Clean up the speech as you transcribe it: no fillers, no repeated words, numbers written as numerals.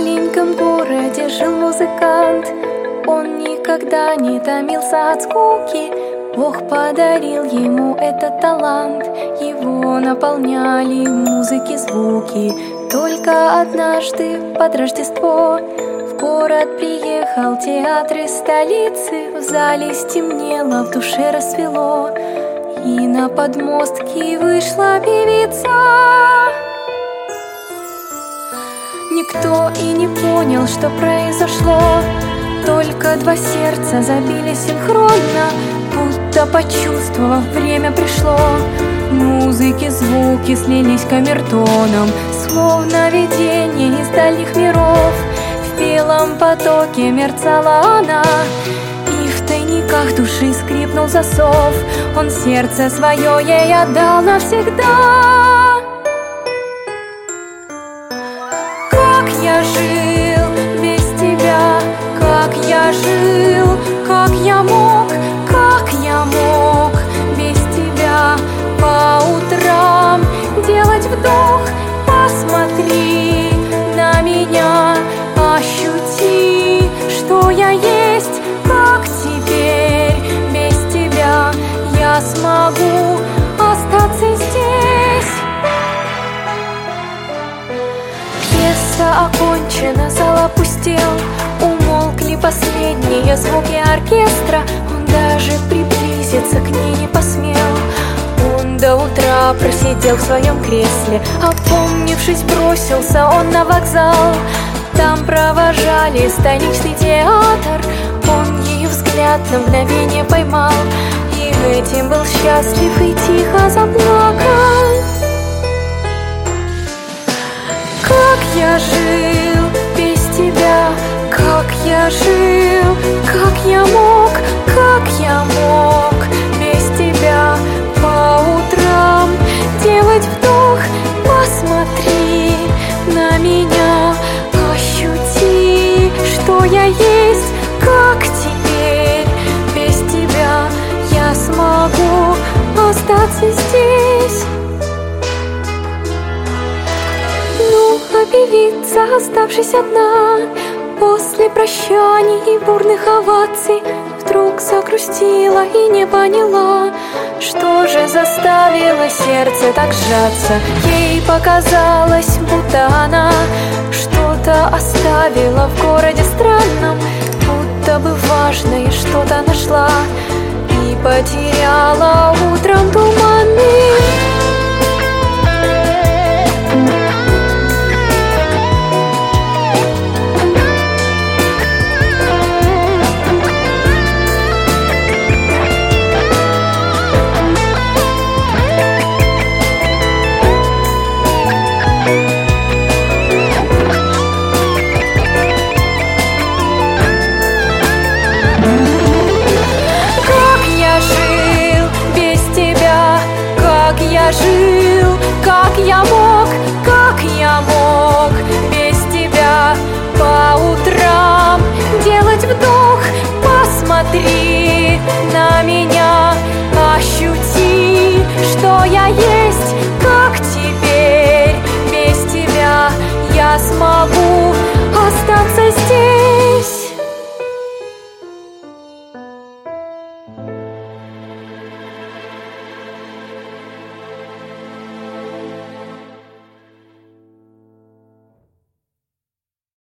маленьком городе жил музыкант. Он никогда не томился от скуки. Бог подарил ему этот талант. Его наполняли музыки звуки. Только однажды под Рождество в город приехал театр из столицы. В зале стемнело, в душе рассвело, и на подмостки вышла певица. Никто и не понял, что произошло. Только два сердца забили синхронно, будто почувствовав, время пришло. Музыки, звуки слились камертоном, словно видение из дальних миров. В белом потоке мерцала она, и в тайниках души скрипнул засов. Он сердце свое ей отдал навсегда. Как я жил без тебя, как я жил, как я мог без тебя по утрам делать вдох. Посмотри на меня, ощути, что я есть, как теперь без тебя я смогу остаться здесь. Пьеса окончена, зал опустел, умолкли последние звуки оркестра. Он даже приблизиться к ней не посмел. Он до утра просидел в своем кресле. Опомнившись, бросился он на вокзал. Там провожали столичный театр. Он ее взгляд на мгновение поймал, и этим был счастлив и тихо заплакал. Как я жил без тебя, как я жил, как я мог без тебя по утрам делать вдох. Посмотри на меня, ощути, что я есть, как теперь без тебя я смогу остаться здесь. Ну, а певица, оставшись одна, после прощаний и бурных оваций, вдруг загрустила и не поняла, что же заставило сердце так сжаться. Ей показалось, будто она что-то оставила в городе странном, будто бы важное что-то нашла и потеряла утром туманным.